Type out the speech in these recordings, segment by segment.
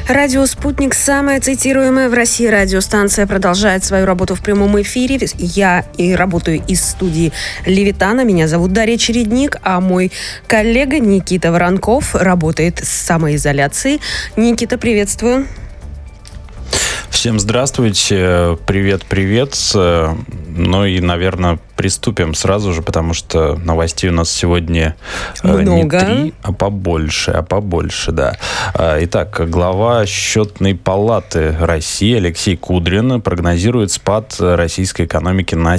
Радио «Спутник» – самая цитируемая в России радиостанция, продолжает свою работу в прямом эфире. Я работаю из студии «Левитана». Меня зовут Дарья Чередник, а мой коллега Никита Воронков работает с самоизоляцией. Никита, приветствую. Всем здравствуйте, привет. Ну и, наверное, приступим сразу же, потому что новостей у нас сегодня много. Не 3, а побольше, да. Итак, глава Счетной палаты России Алексей Кудрин прогнозирует спад российской экономики на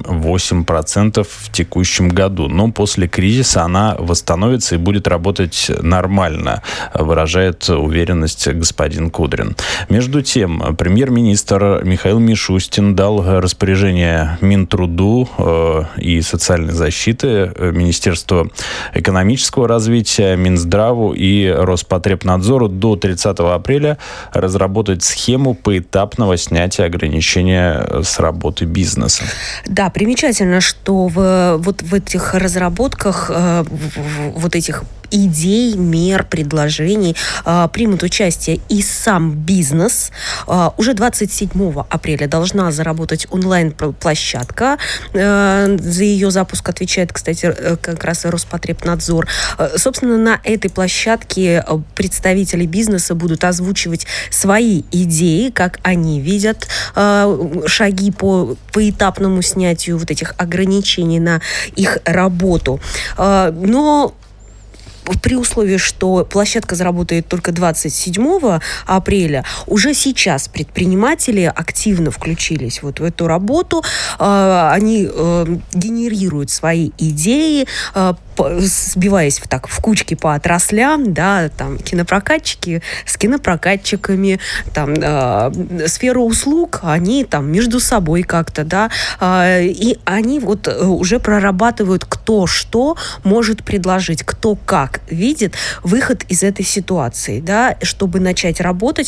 7-8% в текущем году. Но после кризиса она восстановится и будет работать нормально, выражает уверенность господин Кудрин. Между тем, премьер-министр Михаил Мишустин дал распоряжение Минтруду и социальной защиты, Министерству экономического развития, Минздраву и Роспотребнадзору до 30 апреля разработать схему поэтапного снятия ограничения с работы бизнеса. Да, примечательно, что в этих разработках, вот этих идей, мер, предложений примут участие и сам бизнес. Уже 27 апреля должна заработать онлайн-площадка. За ее запуск отвечает, кстати, как раз Роспотребнадзор. Собственно, на этой площадке представители бизнеса будут озвучивать свои идеи, как они видят шаги по поэтапному снятию вот этих ограничений на их работу. Но при условии, что площадка заработает только 27 апреля, уже сейчас предприниматели активно включились вот в эту работу. Они генерируют свои идеи, сбиваясь в кучки по отраслям, да, там кинопрокатчики с кинопрокатчиками, там сфера услуг, они там между собой как-то, да, и они вот уже прорабатывают, кто что может предложить, кто как видит выход из этой ситуации, да, чтобы начать работать,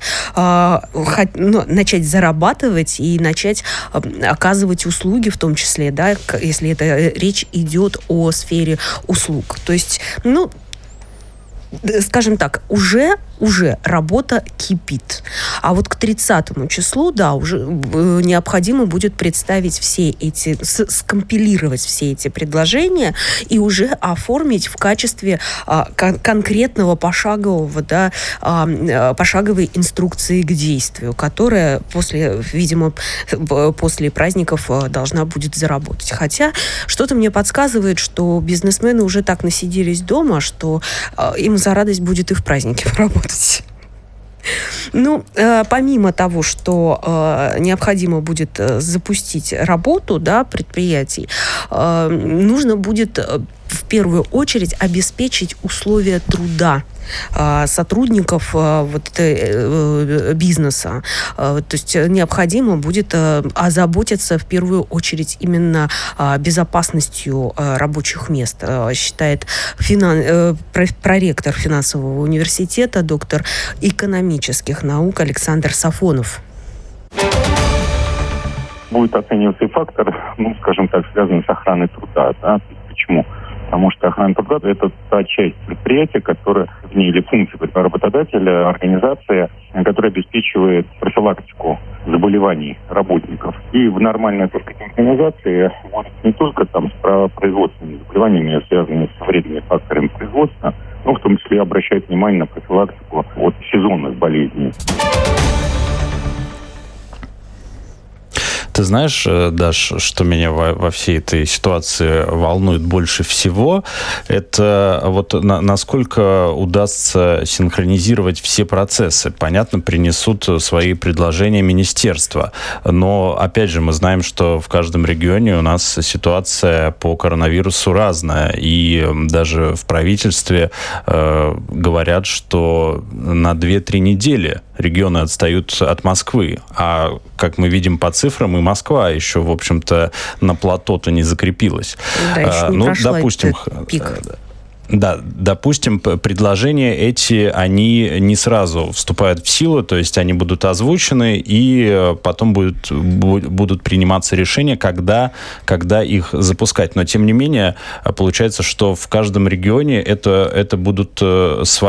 начать зарабатывать и начать оказывать услуги в том числе, да, если это речь идет о сфере услуг. То есть, скажем так, уже работа кипит. А вот к 30 числу, да, уже необходимо будет представить скомпилировать все эти предложения и уже оформить в качестве конкретного пошаговой инструкции к действию, которая видимо, после праздников должна будет заработать. Хотя что-то мне подсказывает, что бизнесмены уже так насиделись дома, что им за радость будет и в праздники поработать. Помимо того, что необходимо будет запустить работу, да, предприятий, нужно будет в первую очередь обеспечить условия труда сотрудников бизнеса. То есть необходимо будет озаботиться в первую очередь именно безопасностью рабочих мест, считает проректор финансового университета, доктор экономических наук Александр Сафонов. Будет оцениваться и фактор, скажем так, связанный с охраной труда. Да? Почему? Потому что охрана труда – это та часть предприятия, или функции работодателя, организация, которая обеспечивает профилактику заболеваний работников. И в нормальной организации будет не только с производственными заболеваниями, связанными с вредными факторами производства, но в том числе обращать внимание на профилактику от сезонных болезней. Ты знаешь, Даш, что меня во всей этой ситуации волнует больше всего? Это насколько удастся синхронизировать все процессы. Понятно, принесут свои предложения министерства. Но, опять же, мы знаем, что в каждом регионе у нас ситуация по коронавирусу разная. И даже в правительстве говорят, что на 2-3 недели регионы отстают от Москвы. А, как мы видим по цифрам, и Москва еще, в общем-то, на плато-то не закрепилась. Да, еще не прошла этот пик. Да, допустим, предложения эти, они не сразу вступают в силу, то есть они будут озвучены, и потом будут приниматься решения, когда их запускать. Но, тем не менее, получается, что в каждом регионе это будут свои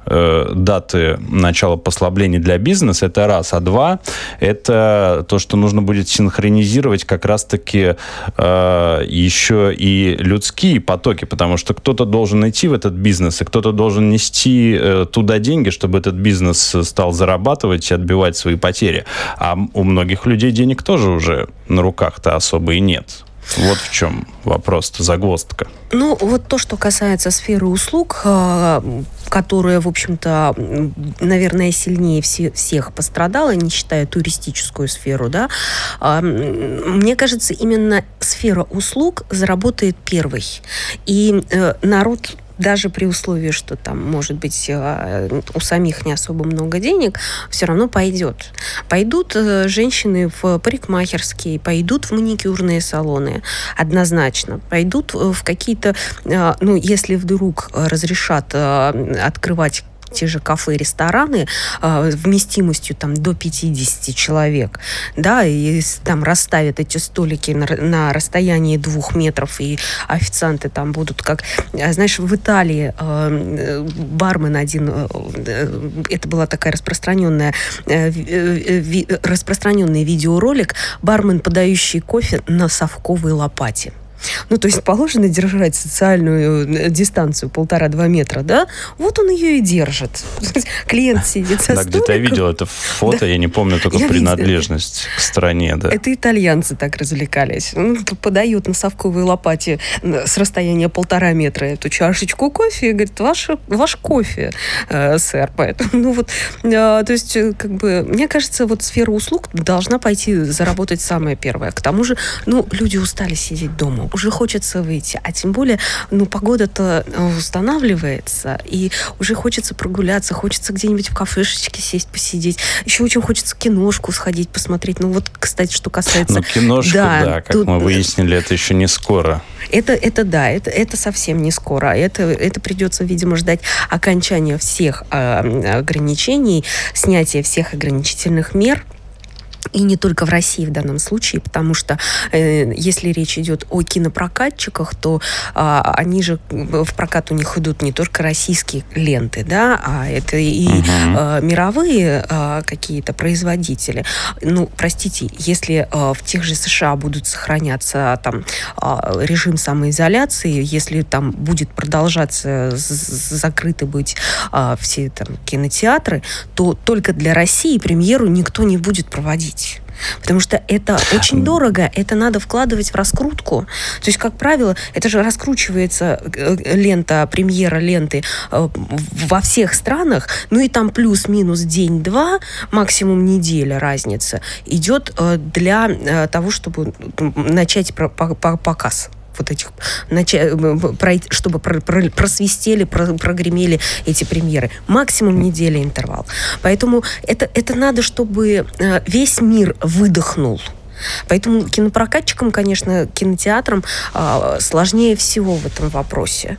даты начала послаблений для бизнеса, это раз. А два, это то, что нужно будет синхронизировать как раз-таки еще и людские потоки, потому что кто-то должен идти в этот бизнес, и кто-то должен нести туда деньги, чтобы этот бизнес стал зарабатывать и отбивать свои потери. А у многих людей денег тоже уже на руках-то особо и нет. Вот в чем вопрос-то, загвоздка. Ну, вот то, что касается сферы услуг, которая, в общем-то, наверное, сильнее всех пострадала, не считая туристическую сферу, да, мне кажется, именно сфера услуг заработает первой. И народ, даже при условии, что там, может быть, у самих не особо много денег, все равно пойдет. Пойдут женщины в парикмахерские, пойдут в маникюрные салоны, однозначно. Пойдут в какие-то, ну, если вдруг разрешат открывать те же кафе, рестораны вместимостью там до 50 человек, да, и там расставят эти столики на расстоянии 2 метров, и официанты там будут как... Знаешь, в Италии бармен один, это была такая распространенный видеоролик, бармен, подающий кофе на совковой лопате. Ну, то есть положено держать социальную дистанцию 1,5-2 метра, да? Вот он ее и держит. Клиент сидит со столиком. Да, где-то я видел это фото, я не помню только принадлежность к стране, да. Это итальянцы так развлекались. Подают на совковой лопате с расстояния 1,5 метра эту чашечку кофе и говорит, ваш кофе, сэр. Поэтому, ну вот, то есть, как бы, мне кажется, вот сфера услуг должна пойти заработать самое первое. К тому же, ну, люди устали сидеть дома. Уже хочется выйти, а тем более, ну, погода-то устанавливается, и уже хочется прогуляться, хочется где-нибудь в кафешечке сесть, посидеть. Еще очень хочется киношку сходить, посмотреть. Ну, вот, кстати, что касается... Ну, киношку, да, как тут... мы выяснили, это еще не скоро. Это совсем не скоро. Это придется, видимо, ждать окончания всех ограничений, снятия всех ограничительных мер. И не только в России в данном случае, потому что если речь идет о кинопрокатчиках, то они же в прокат у них идут не только российские ленты, да, а это и мировые какие-то производители. Ну, простите, если в тех же США будут сохраняться там режим самоизоляции, если там будет продолжаться закрыты быть все там кинотеатры, то только для России премьеру никто не будет проводить. Потому что это очень дорого, это надо вкладывать в раскрутку. То есть, как правило, это же раскручивается лента, премьера ленты во всех странах, ну и там плюс-минус день-два, максимум неделя разница, идет для того, чтобы начать показ. Вот этих, чтобы просвистели, прогремели эти премьеры. Максимум неделя интервал. Поэтому это надо, чтобы весь мир выдохнул. Поэтому кинопрокатчикам, конечно, кинотеатрам сложнее всего в этом вопросе.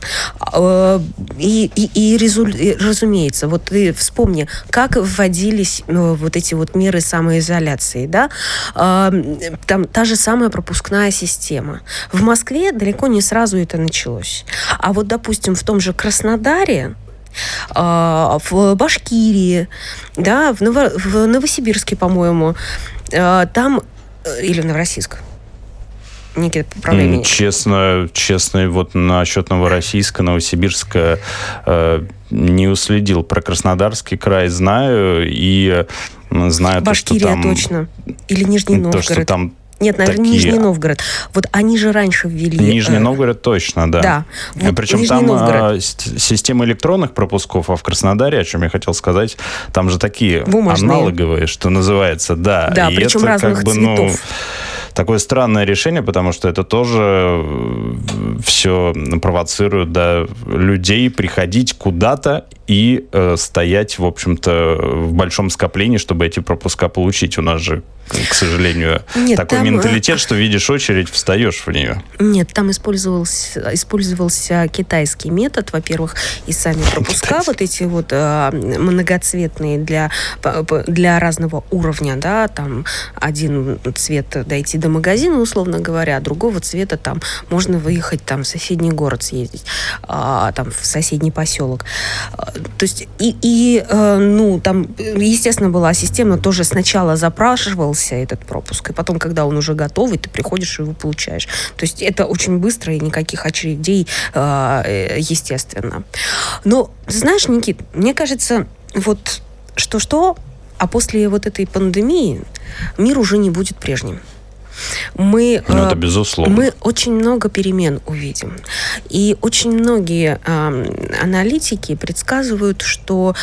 Разумеется, вот ты вспомни, как вводились вот эти вот меры самоизоляции, да? Там та же самая пропускная система. В Москве далеко не сразу это началось. А вот, допустим, в том же Краснодаре, в Башкирии, да, в Новосибирске, по-моему, там или в Новороссийск? Никита, поправляй меня. Честно, вот насчет Новороссийска, Новосибирска не уследил. Про Краснодарский край знаю, и знаю Башкирия то, что там... точно. Или Нижний Новгород. То, что там Нет, наверное, такие... Нижний Новгород. Вот они же раньше ввели... Нижний Новгород точно, да. Да. Вот причем Нижний там Новгород. Система электронных пропусков, а в Краснодаре, о чем я хотел сказать, там же такие бумажные, аналоговые, что называется, да. Да, и причем это разных как бы, цветов. Такое странное решение, потому что это тоже все провоцирует, да, людей приходить куда-то и стоять, в общем-то, в большом скоплении, чтобы эти пропуска получить. У нас же, к сожалению, такой менталитет, что видишь очередь, встаешь в нее. Нет, там использовался китайский метод, во-первых, и сами пропуска, вот эти вот многоцветные для разного уровня, да, там один цвет дойти до магазина, условно говоря, а другого цвета там можно выехать там в соседний город съездить, там в соседний поселок. То есть, там, естественно, была система, тоже сначала запрашивался этот пропуск, и потом, когда он уже готовый, ты приходишь и его получаешь. То есть это очень быстро, и никаких очередей, естественно. Но, знаешь, Никит, мне кажется, вот что-что, а после вот этой пандемии мир уже не будет прежним. Это безусловно. Мы очень много перемен увидим. И очень многие аналитики предсказывают, что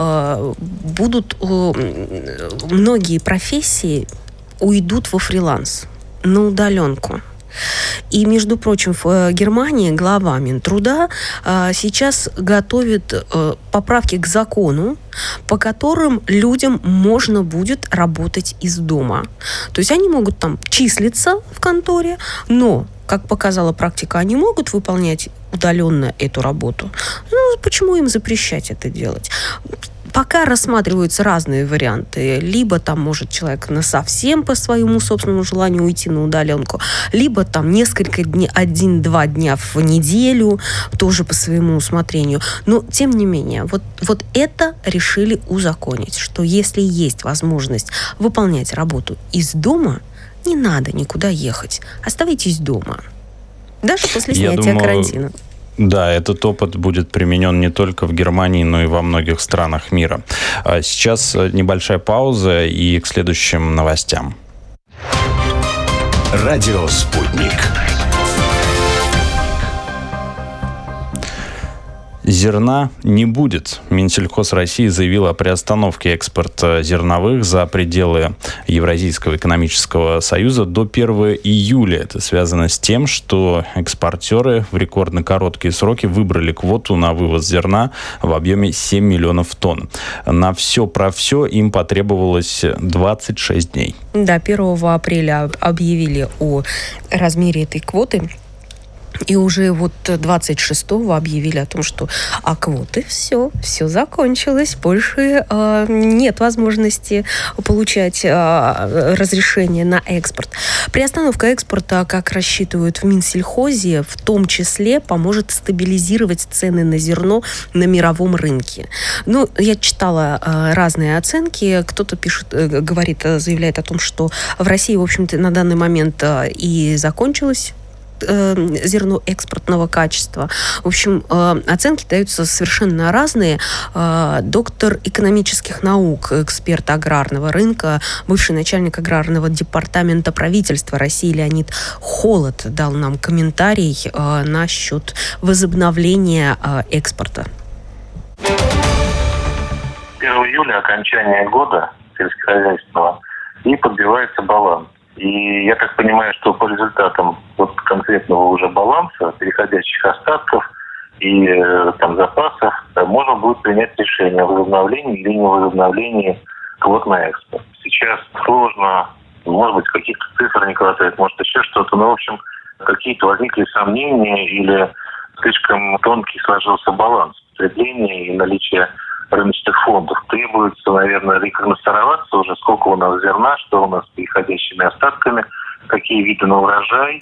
многие профессии уйдут во фриланс, на удаленку. И, между прочим, в Германии глава Минтруда сейчас готовит поправки к закону, по которым людям можно будет работать из дома. То есть они могут там числиться в конторе, но, как показала практика, они могут выполнять удаленно эту работу. Почему им запрещать это делать? Пока рассматриваются разные варианты. Либо там может человек насовсем по своему собственному желанию уйти на удаленку, либо там несколько дней, 1-2 дня в неделю, тоже по своему усмотрению. Но, тем не менее, вот это решили узаконить, что если есть возможность выполнять работу из дома, не надо никуда ехать. Оставайтесь дома. Даже после снятия карантина. Да, этот опыт будет применен не только в Германии, но и во многих странах мира. Сейчас небольшая пауза и к следующим новостям. Радио «Спутник». Зерна не будет. Минсельхоз России заявил о приостановке экспорта зерновых за пределы Евразийского экономического союза до 1 июля. Это связано с тем, что экспортеры в рекордно короткие сроки выбрали квоту на вывоз зерна в объеме 7 миллионов тонн. На все про все им потребовалось 26 дней. Да, 1 апреля объявили о размере этой квоты. И уже 26-го объявили о том, что квоты все закончилось, больше нет возможности получать разрешение на экспорт. Приостановка экспорта, как рассчитывают в Минсельхозе, в том числе поможет стабилизировать цены на зерно на мировом рынке. Я читала разные оценки. Кто-то заявляет о том, что в России, в общем-то, на данный момент и закончилось зерно экспортного качества. В общем, оценки даются совершенно разные. Доктор экономических наук, эксперт аграрного рынка, бывший начальник аграрного департамента правительства России Леонид Холод дал нам комментарий насчет возобновления экспорта. 1 июля, окончание года сельскохозяйственного, и подбивается баланс. И я так понимаю, что по результатам конкретного уже баланса, переходящих остатков и запасов, можно будет принять решение о возобновлении или невозобновлении квот на экспорт. Сейчас сложно, может быть, каких-то цифр не хватает, может, еще что-то, но, в общем, какие-то возникли сомнения или слишком тонкий сложился баланс потребления и наличия рыночных фондов. Требуется, наверное, рекогносцироваться уже, сколько у нас зерна, что у нас с переходящими остатками, какие виды на урожай.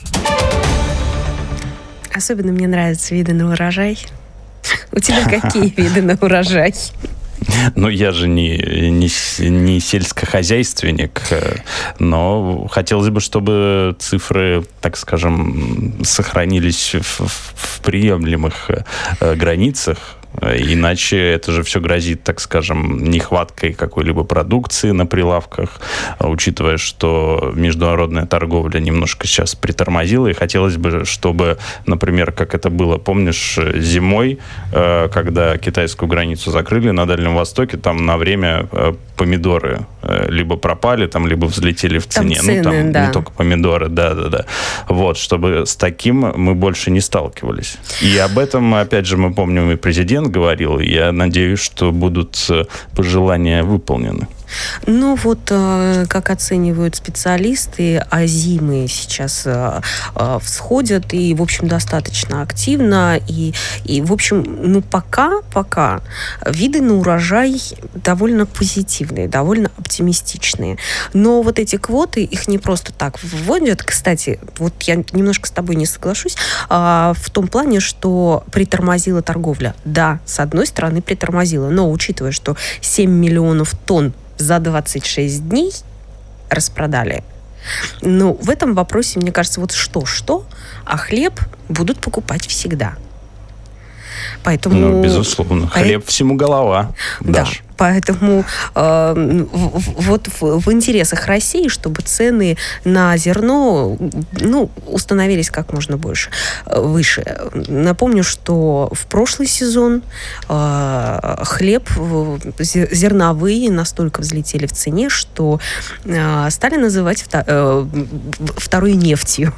Особенно мне нравятся виды на урожай. У тебя какие виды на урожай? Я же не сельскохозяйственник, но хотелось бы, чтобы цифры, так скажем, сохранились в приемлемых границах. Иначе это же все грозит, так скажем, нехваткой какой-либо продукции на прилавках, учитывая, что международная торговля немножко сейчас притормозила, и хотелось бы, чтобы, например, как это было, помнишь, зимой, когда китайскую границу закрыли на Дальнем Востоке, там на время помидоры либо пропали, либо взлетели в цене. Там цены, да. Не только помидоры, да. Чтобы с таким мы больше не сталкивались. И об этом, опять же, мы помним, и президент говорил, и я надеюсь, что будут пожелания выполнены. Ну вот, как оценивают специалисты, озимы сейчас всходят и, в общем, достаточно активно. И в общем, ну пока виды на урожай довольно позитивные, довольно оптимистичные. Но вот эти квоты, их не просто так вводят. Кстати, вот я немножко с тобой не соглашусь, в том плане, что притормозила торговля. Да, с одной стороны притормозила, но учитывая, что 7 миллионов тонн за 26 дней распродали. Но в этом вопросе, мне кажется, вот что, а хлеб будут покупать всегда. Поэтому... Ну, безусловно. Хлеб всему голова. Да. Дашь. Поэтому вот в интересах России, чтобы цены на зерно установились как можно выше. Напомню, что в прошлый сезон хлеб зерновые настолько взлетели в цене, что стали называть второй нефтью.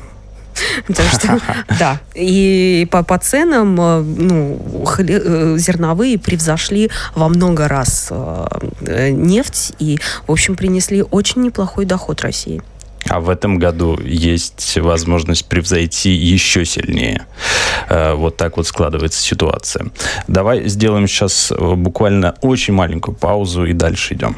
Да. И по ценам зерновые превзошли во много раз нефть и, в общем, принесли очень неплохой доход России. А в этом году есть возможность превзойти еще сильнее. Вот так вот складывается ситуация. Давай сделаем сейчас буквально очень маленькую паузу и дальше идем.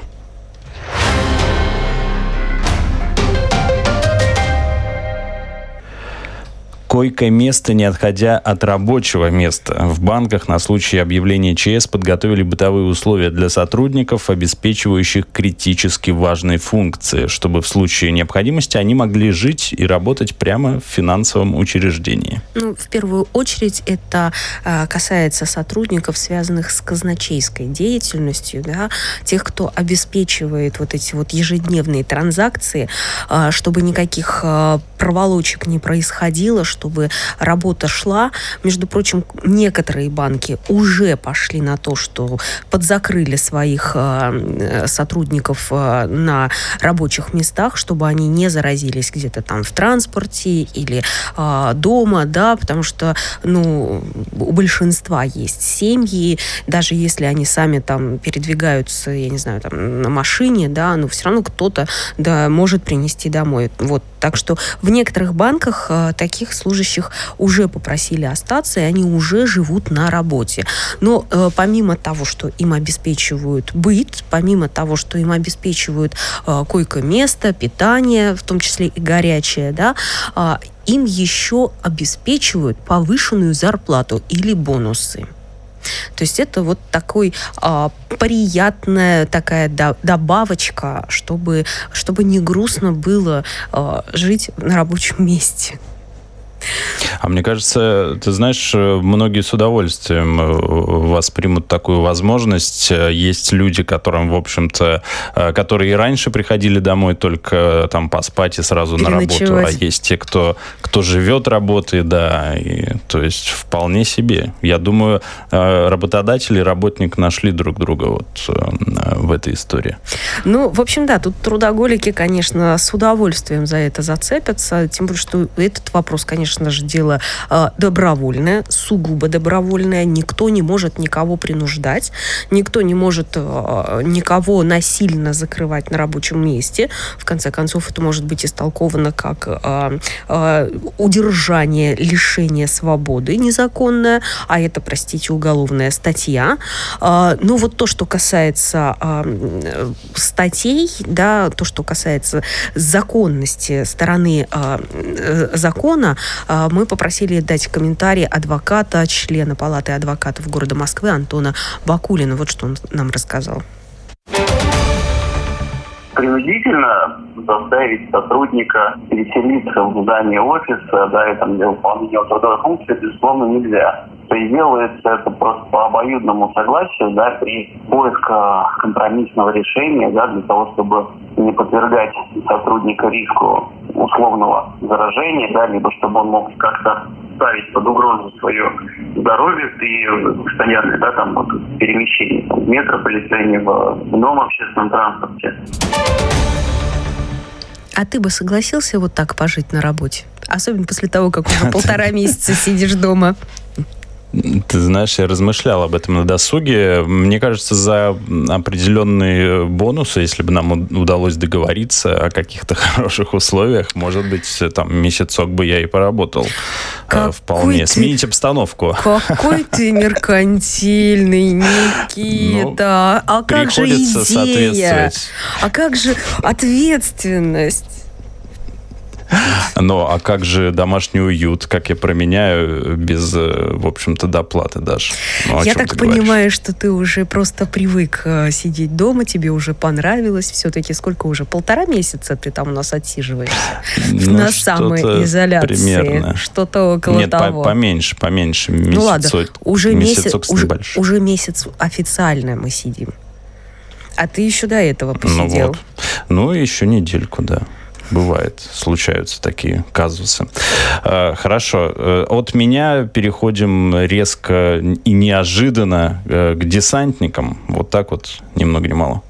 Койко-место, не отходя от рабочего места. В банках на случай объявления ЧС подготовили бытовые условия для сотрудников, обеспечивающих критически важные функции, чтобы в случае необходимости они могли жить и работать прямо в финансовом учреждении. Ну, в первую очередь это касается сотрудников, связанных с казначейской деятельностью, да, тех, кто обеспечивает вот эти вот ежедневные транзакции, чтобы никаких проволочек не происходило, чтобы работа шла. Между прочим, некоторые банки уже пошли на то, что подзакрыли своих сотрудников на рабочих местах, чтобы они не заразились где-то там в транспорте или дома, да, потому что, у большинства есть семьи, даже если они сами там передвигаются, я не знаю, там на машине, да, но все равно кто-то, да, может принести домой. Вот. Так что в некоторых банках таких служащих уже попросили остаться, и они уже живут на работе. Но помимо того, что им обеспечивают быт, помимо того, что им обеспечивают койко-место, питание, в том числе и горячее, да, им еще обеспечивают повышенную зарплату или бонусы. То есть это вот такой приятная такая добавочка, чтобы не грустно было жить на рабочем месте. А мне кажется, ты знаешь, многие с удовольствием воспримут такую возможность. Есть люди, которым, в общем-то, которые и раньше приходили домой только там поспать и сразу на работу. А есть те, кто живет, работает, да. И, то есть вполне себе. Я думаю, работодатель и работник нашли друг друга вот в этой истории. Ну, в общем, да, тут трудоголики, конечно, с удовольствием за это зацепятся. Тем более, что этот вопрос, конечно же, дело добровольное, сугубо добровольное. Никто не может никого принуждать, никто не может никого насильно закрывать на рабочем месте. В конце концов, это может быть истолковано как удержание, лишение свободы незаконное, а это, простите, уголовная статья. Но вот то, что касается статей, да, то, что касается законности стороны закона, мы попросили дать комментарий адвоката, члена Палаты адвокатов города Москвы Антона Бакулина. Вот что он нам рассказал. Принудительно заставить сотрудника переселиться в здание офиса, да, и там для выполнения трудовой функции, безусловно, нельзя. И делается это просто по обоюдному согласию, да, при поиске компромиссного решения, да, для того, чтобы не подвергать сотрудника риску условного заражения, да, либо чтобы он мог как-то ставить под угрозу свое здоровье при постоянной, да, там, вот, перемещении в метрополитене, в ином общественном транспорте. А ты бы согласился вот так пожить на работе? Особенно после того, как уже 1,5 месяца сидишь дома. Ты знаешь, я размышлял об этом на досуге. Мне кажется, за определенные бонусы, если бы нам удалось договориться о каких-то хороших условиях, может быть, там месяцок бы я и поработал. Вполне. Сменить обстановку. Какой ты меркантильный, Никита. А как же идея? А как же ответственность? А как же домашний уют? Как я променяю без, в общем-то, доплаты даже? Я так понимаю, что ты уже просто привык сидеть дома, тебе уже понравилось. Все-таки сколько уже? 1,5 месяца ты там у нас отсиживаешься? На самоизоляции. Примерно. Что-то около того. Поменьше. Ну ладно, уже месяц официально мы сидим. А ты еще до этого посидел. Еще недельку, да. Бывает, случаются такие казусы. Хорошо. От меня переходим резко и неожиданно к десантникам. Вот так вот, ни много ни мало.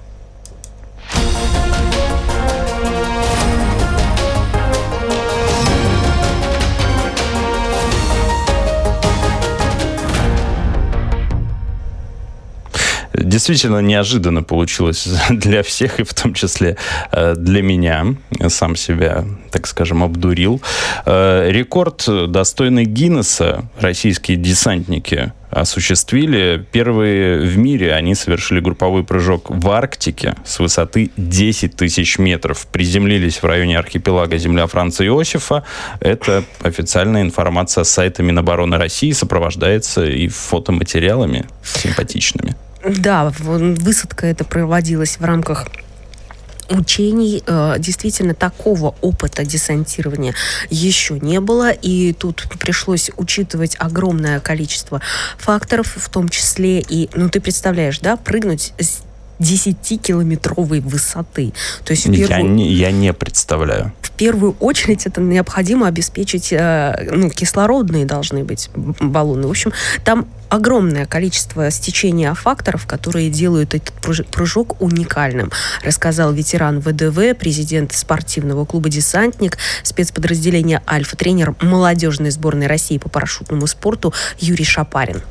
Действительно неожиданно получилось для всех, и в том числе для меня. Сам себя, так скажем, обдурил. Рекорд, достойный Гиннесса, российские десантники осуществили. Первые в мире. Они совершили групповой прыжок в Арктике с высоты 10 тысяч метров. Приземлились в районе архипелага Земля Франца Иосифа. Это официальная информация с сайта Минобороны России, сопровождается и фотоматериалами симпатичными. Да, высадка эта проводилась в рамках учений. Действительно, такого опыта десантирования еще не было, и тут пришлось учитывать огромное количество факторов, в том числе и, ты представляешь, да, прыгнуть с 10-километровой высоты. То есть я не представляю. В первую очередь это необходимо обеспечить, кислородные должны быть баллоны. В общем, там огромное количество стечения факторов, которые делают этот прыжок уникальным, рассказал ветеран ВДВ, президент спортивного клуба «Десантник», спецподразделения «Альфа», тренер молодежной сборной России по парашютному спорту Юрий Шапарин.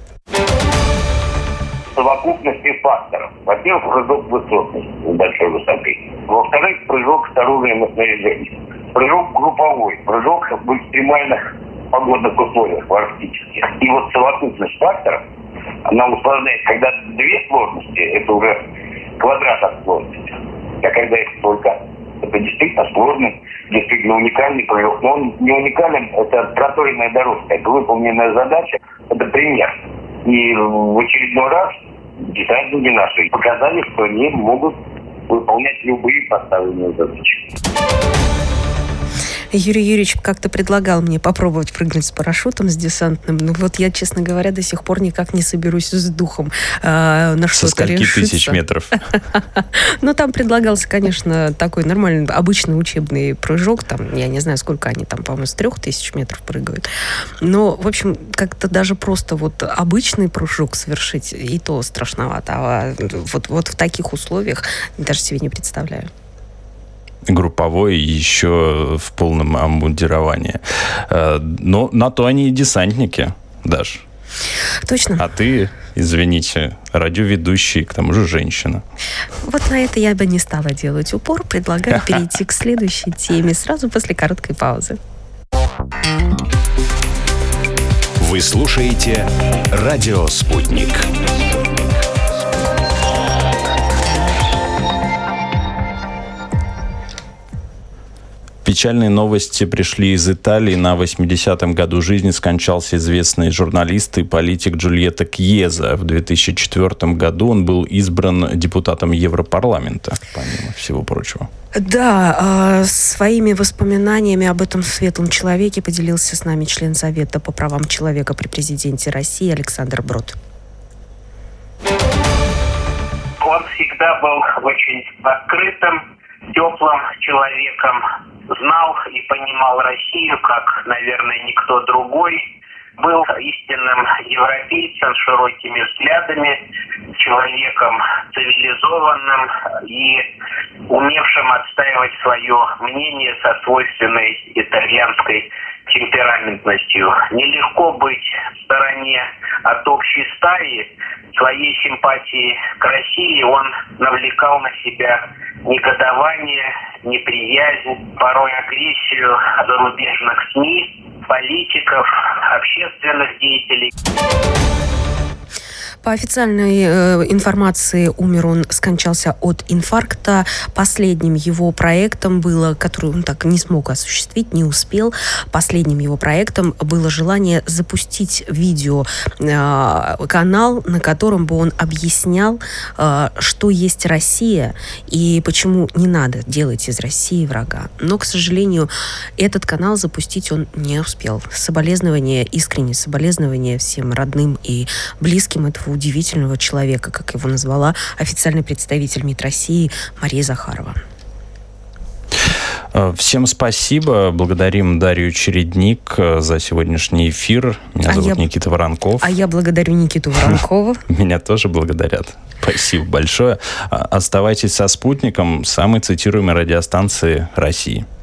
Совокупности факторов. Во-первых, прыжок высотный, с большой высоты. Во-вторых, прыжок с оружием и снаряжением. Прыжок групповой. Прыжок в экстремальных погодных условиях, в арктических. И вот совокупность факторов, она усложняет. Когда две сложности, это уже квадрат от сложности. А когда их только, это действительно сложный, действительно уникальный прыжок. Но он не уникален, это проторенная дорожка, это выполненная задача, это пример. И в очередной раз десантники наши показали, что они могут выполнять любые поставленные задачи. Юрий Юрьевич как-то предлагал мне попробовать прыгнуть с парашютом, с десантным. Но вот я, честно говоря, до сих пор никак не соберусь с духом на что-то решиться. Со скольки тысяч метров? Там предлагался, конечно, такой нормальный, обычный учебный прыжок. Там, я не знаю, сколько они там, по-моему, с 3000 метров прыгают. Но, в общем, как-то даже просто обычный прыжок совершить, и то страшновато. А вот в таких условиях даже себе не представляю. Групповой еще в полном обмундировании. Но на то они и десантники, Даш. Точно. А ты, извините, радиоведущий, к тому же женщина. Вот на это я бы не стала делать упор. Предлагаю перейти к следующей теме сразу после короткой паузы. Вы слушаете «Радио Спутник». Печальные новости пришли из Италии. На 80-м году жизни скончался известный журналист и политик Джульетто Кьеза. В 2004 году он был избран депутатом Европарламента, помимо всего прочего. Да, своими воспоминаниями об этом светлом человеке поделился с нами член Совета по правам человека при президенте России Александр Брод. Он всегда был очень открытым, теплым человеком, знал и понимал Россию, как, наверное, никто другой. Был истинным европейцем с широкими взглядами, человеком цивилизованным и умевшим отстаивать свое мнение со свойственной итальянской темпераментностью. Нелегко быть в стороне от общей стаи. Своей симпатии к России он навлекал на себя негодование, неприязнь, порой агрессию зарубежных СМИ, политиков, общественных деятелей. По официальной информации, скончался от инфаркта. Последним его проектом было, который он так не смог осуществить, не успел, последним его проектом было желание запустить видеоканал, на котором бы он объяснял, что есть Россия и почему не надо делать из России врага. Но, к сожалению, этот канал запустить он не успел. Искренние соболезнования всем родным и близким этого удивительного человека, как его назвала официальный представитель МИД России Мария Захарова. Всем спасибо. Благодарим Дарью Чередник за сегодняшний эфир. Меня зовут Никита Воронков. А я благодарю Никиту Воронкова. Меня тоже благодарят. Спасибо большое. Оставайтесь со «Спутником», самой цитируемой радиостанции России.